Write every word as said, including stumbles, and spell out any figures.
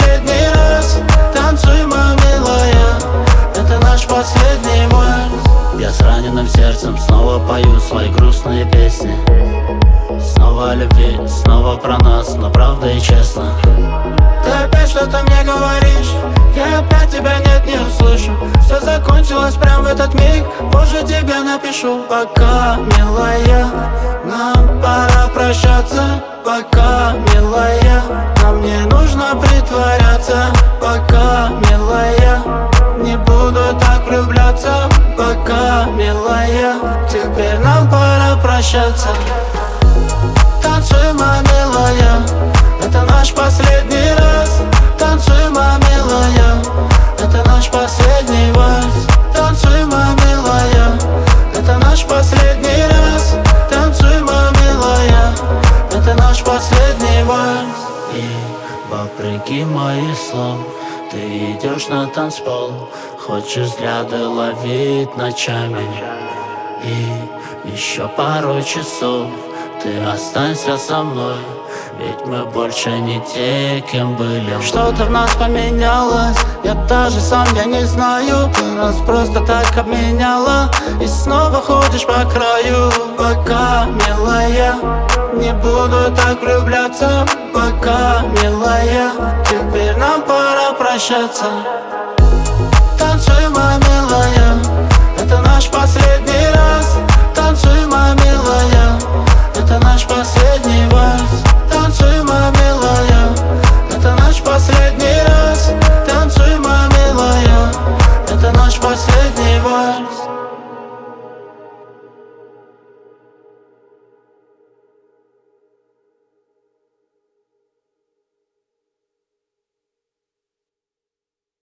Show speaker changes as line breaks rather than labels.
последний раз. Танцуй, моя милая, это наш последний вальс. Я с раненым сердцем снова пою свои грустные песни. Снова о любви, снова про нас, но правда и честно. Ты опять что-то мне говоришь, я опять тебя нет, не услышу. Все закончилось прямо в этот миг, позже тебе напишу. Пока, милая, нам пора прощаться. Пока, милая, нам не нужно притворяться. Пока, милая, не буду так влюбляться. Пока, милая, теперь нам пора прощаться. Танцуй, моя милая, это наш последний раз. Танцуй, моя милая, это наш последний вальс. Танцуй, моя милая, это наш последний раз. Танцуй, моя милая, это наш последний вальс. И вопреки моих слов ты идешь на танцпол, хочешь взгляды ловить ночами. И еще пару часов ты останься со мной, ведь мы больше не те, кем были. Что-то в нас поменялось, я даже сам я не знаю. Ты нас просто так обменяла и снова ходишь по краю. Пока, милая, не буду так влюбляться. Пока, милая, теперь нам пора прощаться. Танцуй, моя милая, это наш последний раз.